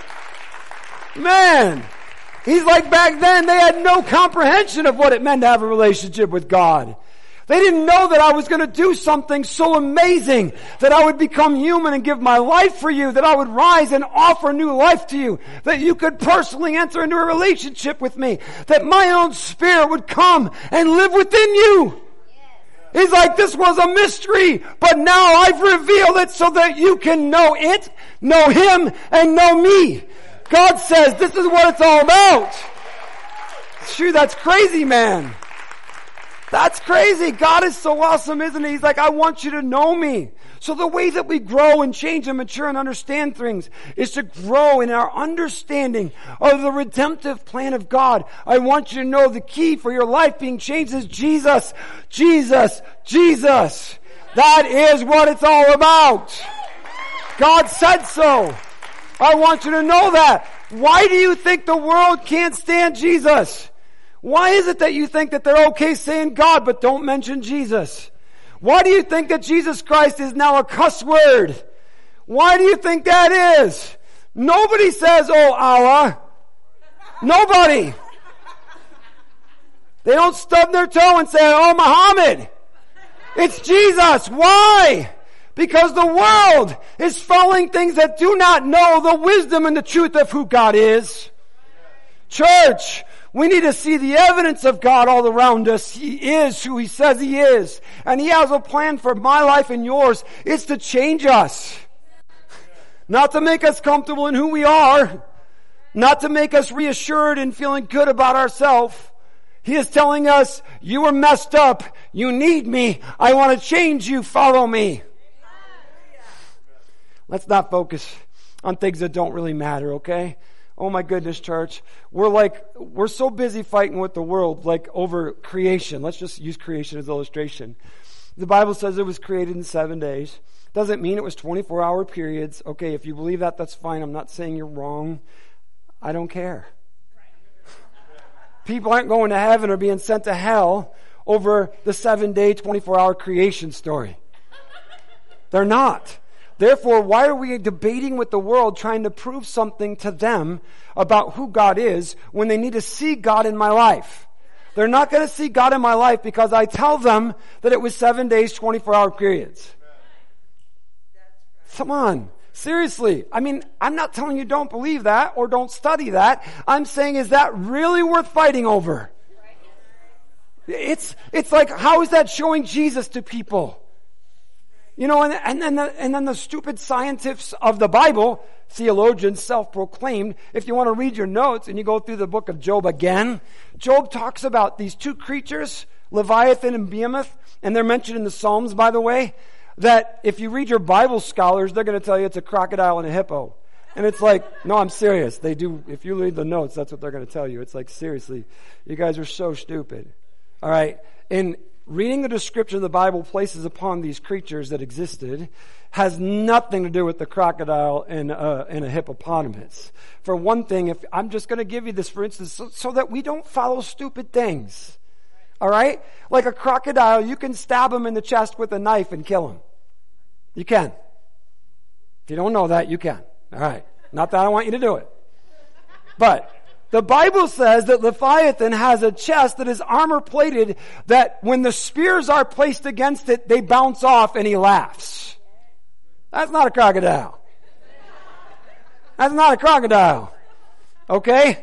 Man, He's like back then, they had no comprehension of what it meant to have a relationship with God. They didn't know that I was going to do something so amazing, that I would become human and give my life for you, that I would rise and offer new life to you, that you could personally enter into a relationship with me, that my own Spirit would come and live within you. He's like, this was a mystery, but now I've revealed it so that you can know it, know Him, and know me. God says this is what it's all about. Shoot, that's crazy, man. That's crazy. God is so awesome, isn't He? He's like, I want you to know me. So the way that we grow and change and mature and understand things is to grow in our understanding of the redemptive plan of God. I want you to know the key for your life being changed is Jesus, Jesus, Jesus. That is what it's all about. God said so. I want you to know that. Why do you think the world can't stand Jesus? Why is it that you think that they're okay saying God but don't mention Jesus? Why do you think that Jesus Christ is now a cuss word? Why do you think that is? Nobody says, oh Allah. Nobody. They don't stub their toe and say, oh Muhammad. It's Jesus. Why? Because the world is following things that do not know the wisdom and the truth of who God is. Church, we need to see the evidence of God all around us. He is who He says He is. And He has a plan for my life and yours. It's to change us. Not to make us comfortable in who we are. Not to make us reassured and feeling good about ourselves. He is telling us, you are messed up. You need me. I want to change you. Follow me. Let's not focus on things that don't really matter, okay? Oh my goodness, church. We're like, we're so busy fighting with the world, like over creation. Let's just use creation as illustration. The Bible says it was created in seven days. Doesn't mean it was twenty-four hour periods. Okay, if you believe that, that's fine. I'm not saying you're wrong. I don't care. People aren't going to heaven or being sent to hell over the seven day, twenty-four hour creation story. They're not. Therefore, why are we debating with the world trying to prove something to them about who God is when they need to see God in my life? They're not going to see God in my life because I tell them that it was seven days, twenty-four hour periods. Come on. Seriously. I mean, I'm not telling you don't believe that or don't study that. I'm saying, is that really worth fighting over? It's, it's like, how is that showing Jesus to people? You know, and, and then the, and then the stupid scientists of the Bible, theologians, self-proclaimed, if you want to read your notes and you go through the book of Job again, Job talks about these two creatures, Leviathan and Behemoth, and they're mentioned in the Psalms, by the way, that if you read your Bible scholars, they're going to tell you it's a crocodile and a hippo. And it's like, no, I'm serious. They do, if you read the notes, that's what they're going to tell you. It's like, seriously, you guys are so stupid. All right. And reading the description the Bible places upon these creatures that existed has nothing to do with the crocodile and, uh, and a hippopotamus. For one thing, if I'm just going to give you this, for instance, so, so that we don't follow stupid things. All right? Like a crocodile, you can stab him in the chest with a knife and kill him. You can. If you don't know that, you can. All right. Not that I want you to do it. But the Bible says that Leviathan has a chest that is armor plated, that when the spears are placed against it, they bounce off and he laughs. That's not a crocodile. That's not a crocodile. Okay?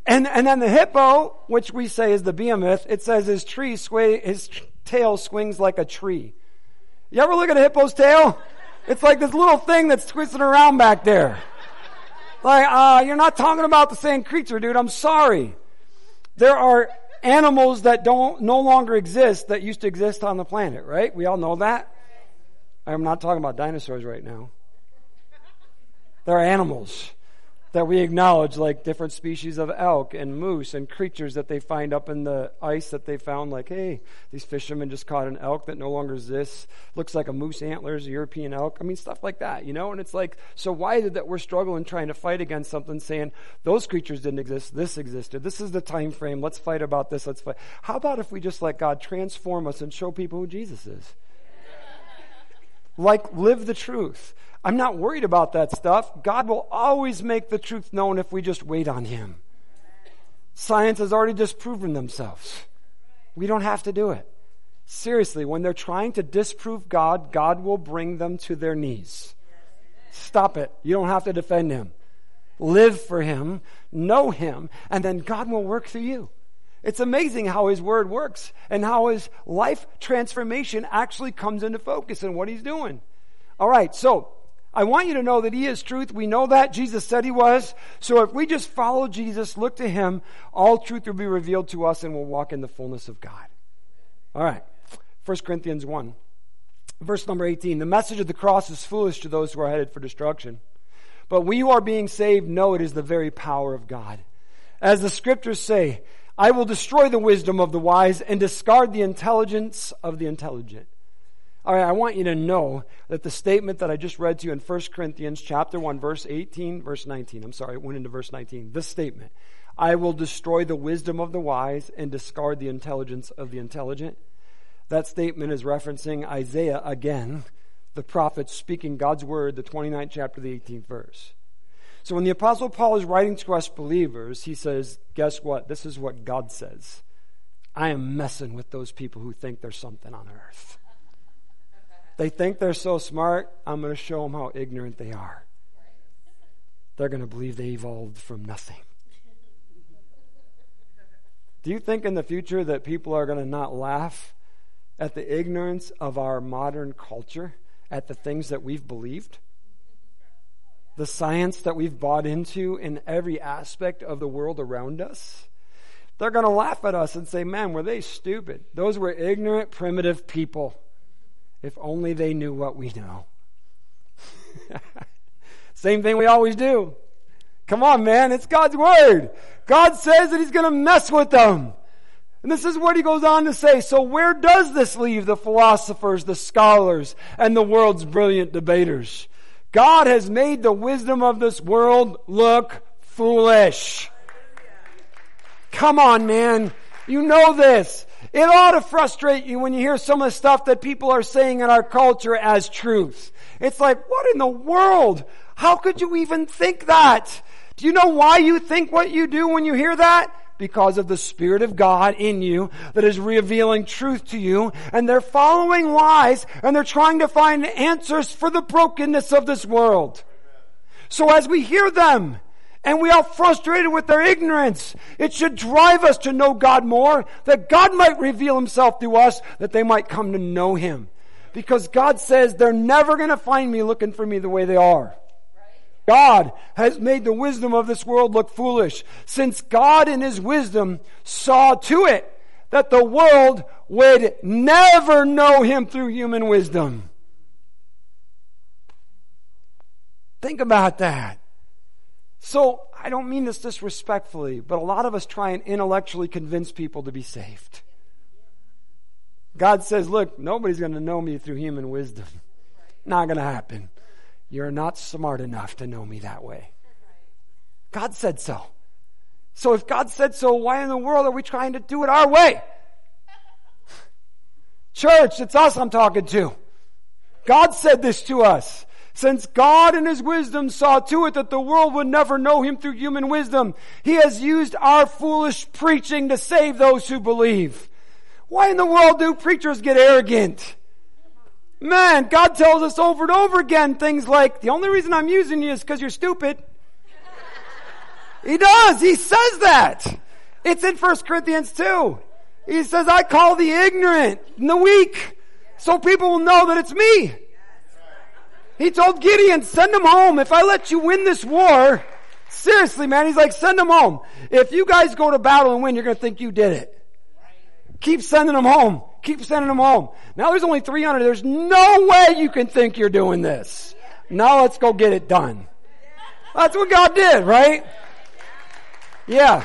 And, and then the hippo, which we say is the behemoth, it says his tree sway, his tail swings like a tree. You ever look at a hippo's tail? It's like this little thing that's twisting around back there. Like, uh, you're not talking about the same creature, dude. I'm sorry. There are animals that don't, no longer exist that used to exist on the planet, right? We all know that. I'm not talking about dinosaurs right now. There are animals that we acknowledge, like different species of elk and moose and creatures that they find up in the ice that they found, like, hey, these fishermen just caught an elk that no longer exists. Looks like a moose antlers, a European elk. I mean, stuff like that, you know? And it's like, so why is it that we're struggling trying to fight against something saying, those creatures didn't exist, this existed. This is the time frame. Let's fight about this. Let's fight. How about if we just let God transform us and show people who Jesus is? Like, live the truth. I'm not worried about that stuff. God will always make the truth known if we just wait on Him. Science has already disproven themselves. We don't have to do it. Seriously, when they're trying to disprove God, God will bring them to their knees. Stop it. You don't have to defend Him. Live for Him, know Him, and then God will work through you. It's amazing how His Word works and how His life transformation actually comes into focus in what He's doing. All right, so I want you to know that He is truth. We know that. Jesus said He was. So if we just follow Jesus, look to Him, all truth will be revealed to us and we'll walk in the fullness of God. All right, First Corinthians one, verse number eighteen. The message of the cross is foolish to those who are headed for destruction. But we who are being saved know it is the very power of God. As the scriptures say, I will destroy the wisdom of the wise and discard the intelligence of the intelligent. All right, I want you to know that the statement that I just read to you in First Corinthians chapter one, verse eighteen, verse nineteen. I'm sorry, it went into verse nineteen. This statement, I will destroy the wisdom of the wise and discard the intelligence of the intelligent. That statement is referencing Isaiah again, the prophet speaking God's word, the twenty-ninth chapter, the eighteenth verse. So when the Apostle Paul is writing to us believers, he says, guess what? This is what God says. I am messing with those people who think there's something on earth. They think they're so smart, I'm going to show them how ignorant they are. They're going to believe they evolved from nothing. Do you think in the future that people are going to not laugh at the ignorance of our modern culture, at the things that we've believed? The science that we've bought into in every aspect of the world around us? They're going to laugh at us and say, man, were they stupid? Those were ignorant, primitive people. If only they knew what we know. Same thing we always do. Come on, man, it's God's word. God says that He's going to mess with them. And this is what He goes on to say. So where does this leave the philosophers, the scholars, and the world's brilliant debaters? God has made the wisdom of this world look foolish. Come on, man. You know this. It ought to frustrate you when you hear some of the stuff that people are saying in our culture as truth. It's like, what in the world? How could you even think that? Do you know why you think what you do when you hear that? Because of the Spirit of God in you that is revealing truth to you. And they're following lies and they're trying to find answers for the brokenness of this world. So as we hear them, and we are frustrated with their ignorance, it should drive us to know God more, that God might reveal Himself to us, that they might come to know Him. Because God says they're never going to find me looking for me the way they are. God has made the wisdom of this world look foolish, since God in His wisdom saw to it that the world would never know Him through human wisdom. Think about that. So, I don't mean this disrespectfully, but a lot of us try and intellectually convince people to be saved. God says, look, nobody's going to know me through human wisdom. Not going to happen. You're not smart enough to know me that way. God said so. So if God said so, why in the world are we trying to do it our way? Church, it's us I'm talking to. God said this to us. Since God in His wisdom saw to it that the world would never know Him through human wisdom, He has used our foolish preaching to save those who believe. Why in the world do preachers get arrogant? Man, God tells us over and over again things like, the only reason I'm using you is because you're stupid. He does. He says that. It's in First Corinthians two. He says, I call the ignorant and the weak so people will know that it's me. He told Gideon, send them home. If I let you win this war, seriously, man, he's like, send them home. If you guys go to battle and win, you're going to think you did it. Keep sending them home. Keep sending them home. Now there's only three hundred. There's no way you can think you're doing this. Now let's go get it done. That's what God did, right? Yeah.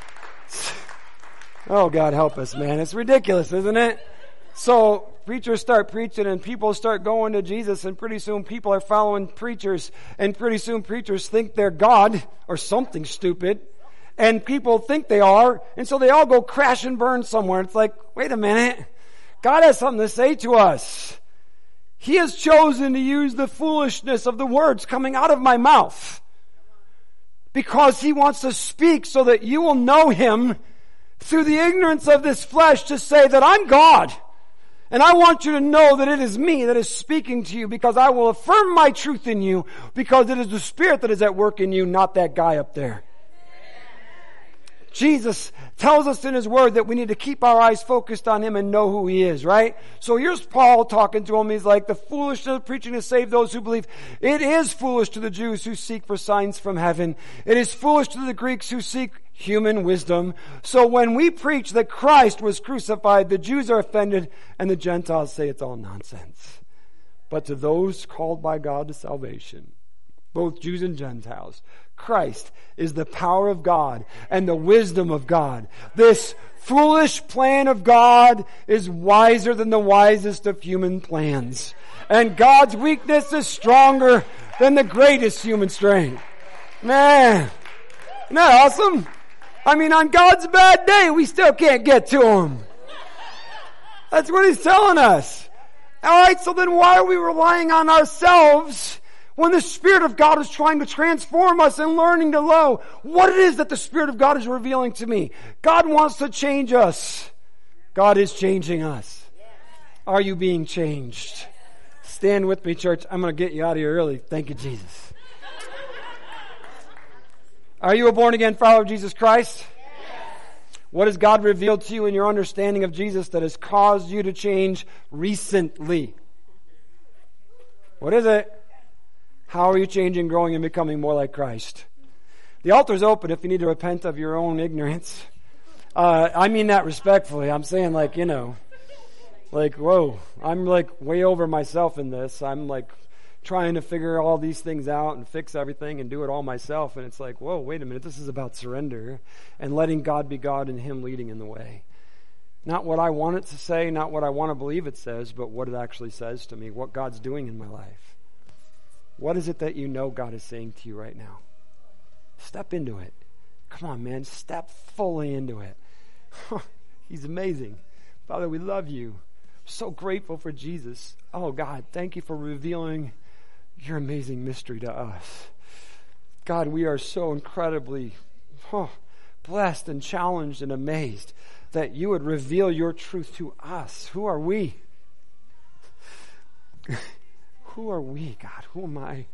Oh, God help us, man. It's ridiculous, isn't it? So preachers start preaching and people start going to Jesus, and pretty soon people are following preachers, and pretty soon preachers think they're God or something stupid, and people think they are, and so they all go crash and burn somewhere. It's like, wait a minute. God has something to say to us. He has chosen to use the foolishness of the words coming out of my mouth because He wants to speak so that you will know Him through the ignorance of this flesh, to say that I'm God. And I want you to know that it is me that is speaking to you, because I will affirm my truth in you, because it is the Spirit that is at work in you, not that guy up there. Jesus tells us in His Word that we need to keep our eyes focused on Him and know who He is, right? So here's Paul talking to him. He's like, the foolishness of preaching to save those who believe. It is foolish to the Jews who seek for signs from heaven. It is foolish to the Greeks who seek human wisdom. So when we preach that Christ was crucified, the Jews are offended and the Gentiles say it's all nonsense. But to those called by God to salvation, both Jews and Gentiles, Christ is the power of God and the wisdom of God. This foolish plan of God is wiser than the wisest of human plans. And God's weakness is stronger than the greatest human strength. Man, isn't that awesome? I mean, on God's bad day, we still can't get to Him. That's what He's telling us. Alright, so then why are we relying on ourselves when the Spirit of God is trying to transform us and learning to know what it is that the Spirit of God is revealing to me? God wants to change us. God is changing us. Are you being changed? Stand with me, church. I'm going to get you out of here early. Thank you, Jesus. Are you a born-again follower of Jesus Christ? What has God revealed to you in your understanding of Jesus that has caused you to change recently? What is it? How are you changing, growing, and becoming more like Christ? The altar's open if you need to repent of your own ignorance. Uh, I mean that respectfully. I'm saying, like, you know, like, whoa, I'm like way over myself in this. I'm like trying to figure all these things out and fix everything and do it all myself. And it's like, whoa, wait a minute. This is about surrender and letting God be God and Him leading in the way. Not what I want it to say, not what I want to believe it says, but what it actually says to me, what God's doing in my life. What is it that you know God is saying to you right now? Step into it. Come on, man. Step fully into it. He's amazing. Father, we love you. So grateful for Jesus. Oh, God, thank you for revealing your amazing mystery to us. God, we are so incredibly oh, blessed and challenged and amazed that you would reveal your truth to us. Who are we? Who are we, God? Who am I?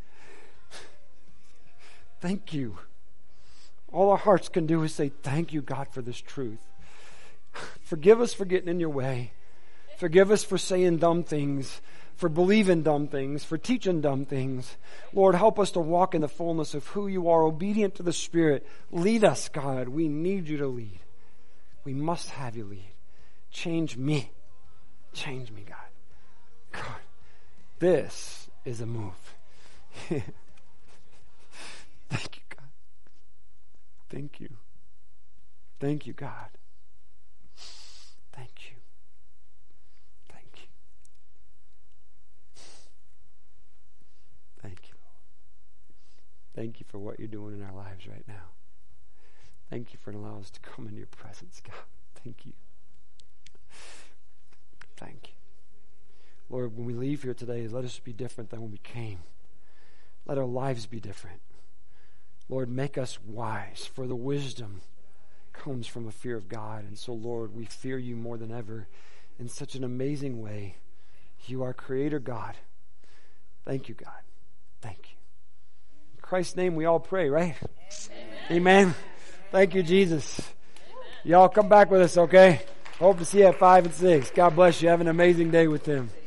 Thank you. All our hearts can do is say, thank you, God, for this truth. Forgive us for getting in your way. Forgive us for saying dumb things, for believing dumb things, for teaching dumb things. Lord, help us to walk in the fullness of who you are, obedient to the Spirit. Lead us, God. We need you to lead. We must have you lead. Change me. Change me, God. God. This is a move. Thank you, God. Thank you. Thank you, God. Thank you. Thank you. Thank you, Lord. Thank you for what you're doing in our lives right now. Thank you for allowing us to come into your presence, God. Thank you. Thank you. Lord, when we leave here today, let us be different than when we came. Let our lives be different. Lord, make us wise, for the wisdom comes from a fear of God. And so, Lord, we fear you more than ever in such an amazing way. You are Creator God. Thank you, God. Thank you. In Christ's name we all pray, right? Amen. Amen. Thank you, Jesus. Y'all come back with us, okay? Hope to see you at five and six. God bless you. Have an amazing day with them.